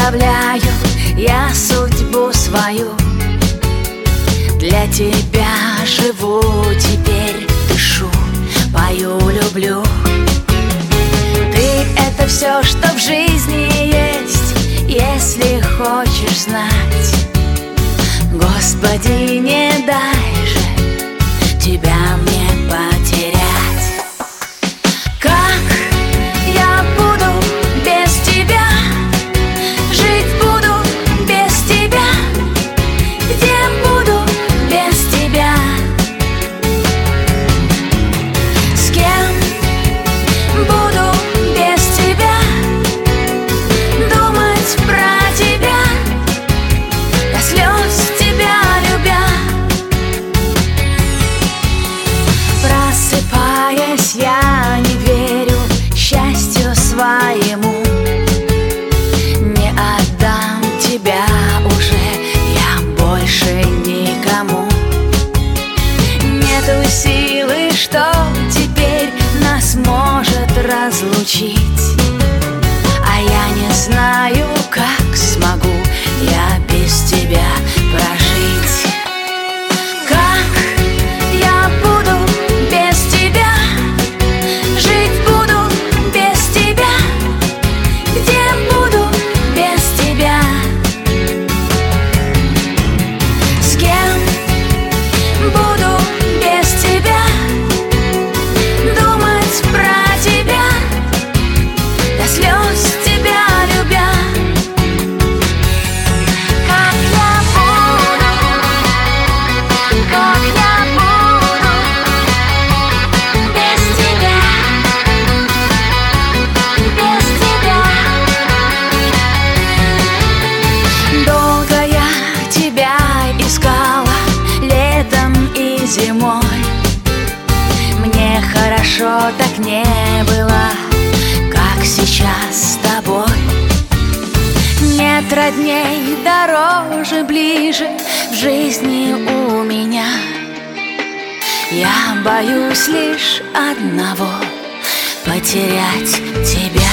представляю я судьбу свою. Для тебя живу теперь, дышу, пою, люблю. Ты — это все, что в жизни есть, если хочешь знать. Господи, не дай же тебя мне потерять. Как я буду без тебя? Жить буду без тебя. Где буду без тебя? С кем буду без тебя? Думать про тебя, до слез тебя любя. Просыпаясь, я не верю счастью своему. Не отдам тебя уже я больше никому. Нету силы, что теперь нас может разлучить. А я не знаю, как смогу я без тебя прожить. Как я буду без тебя? Жить буду без тебя. Где буду без тебя? С кем буду без тебя? Думать про тебя, до слез тебя любя. Как я буду без тебя, без тебя. Долго я тебя искала летом и зимой. Мне хорошо так не было, как сейчас с тобой. Нет родней, дороже, ближе в жизни у меня. Я боюсь лишь одного — потерять тебя.